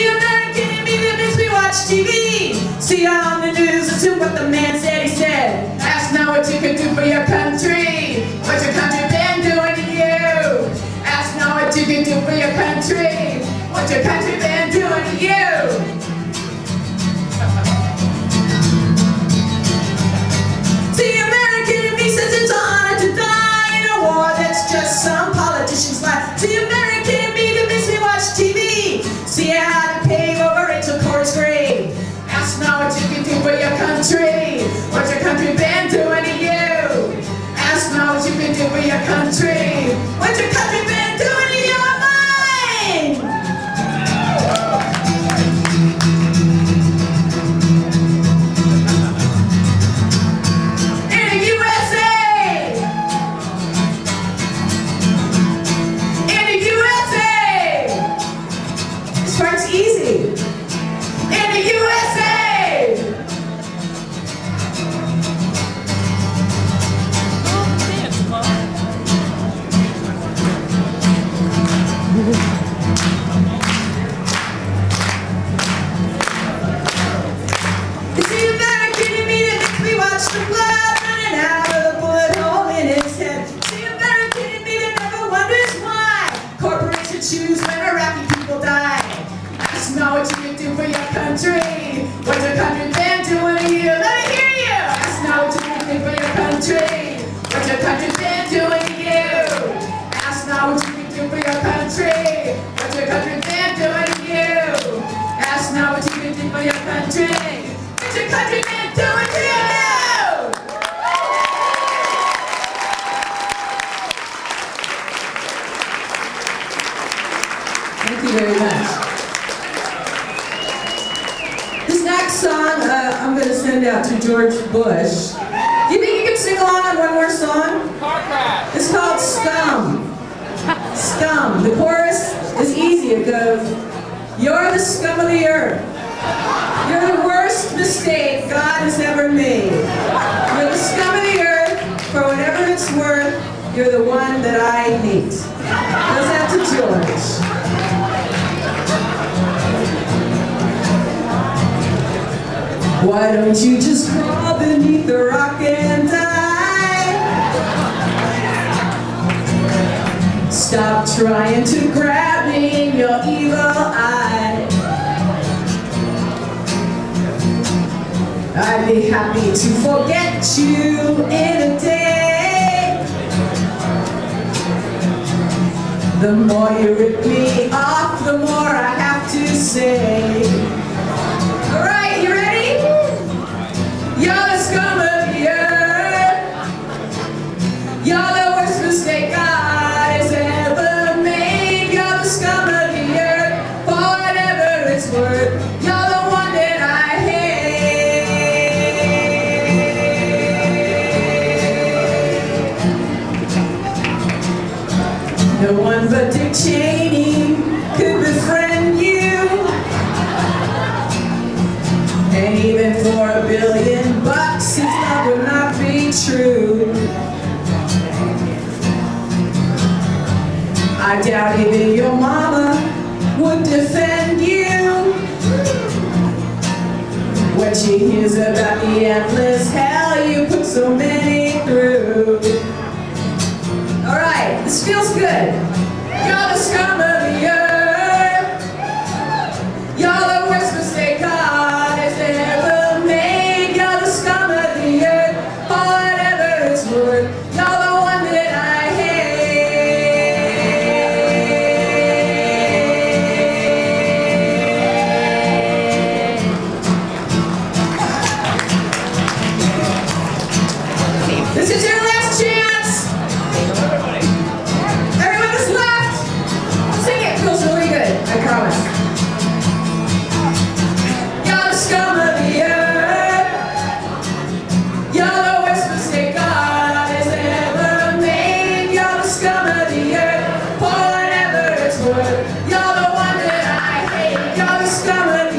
See American in me that makes me watch TV. See on the news, it's what the man said he said. Ask now what you can do for your country. What's your country been doing to you? Ask now what you can do for your country. What's your country been doing to you? See American in me says it's an honor to die in a war that's just some politician's lie. See American in me that makes me watch TV. See how to pave over Rachel Corr's grave. Ask now what you can do for your country. What's your country been doing to you? Ask now what you can do for your country. What's your country been doing to your mind? In the USA! In the USA! This part's easy. In the USA! You see American in me that makes me watch the blood running out of the bullet hole in his head. See American in me that never wonders why corporations choose when Iraqi people die. Ask now what you can do for your country. What's your country been doing to you? Let me hear you! Ask now what you can do for your country. What's your country been doing to you? Ask now what you can do for your country. What's your country been doing to you? Ask now what you can do for your country. What's your country been doing to you? Thank you very much. This next song I'm going to send out to George Bush. Do you think you can sing along on one more song? It's called Scum. Scum. The chorus is easy. It goes, "You're the scum of the earth. You're the worst mistake God has ever made. You're the scum of the earth. For whatever it's worth, you're the one that I hate." Goes out to George. Why don't you just crawl beneath the rock and die? Stop trying to grab me in your evil eye. I'd be happy to forget you in a day. The more you rip me off, the more I have to say. Alright, you ready? You're the scum of the earth. You're the worst mistake God has ever made. You're the scum of the earth. For whatever it's worth, you're the one that I hate. No one but Dick Cheney could befriend you. And even for $1 billion, his love would not be true. I doubt even your mama would defend you when she hears about the endless hell you put so many through. Alright, this feels good. You're the scum of the earth. You're the worst mistake God has ever made. You're the scum of the earth. For whatever it's worth, you're the one that I hate. This is your last chance. Everyone that's left, sing it. Feels really good, I promise. You're the scum of the earth. You're the worst mistake God has ever made. You're the scum of the earth. For whatever it's worth, you're the one that I hate. You're the scum of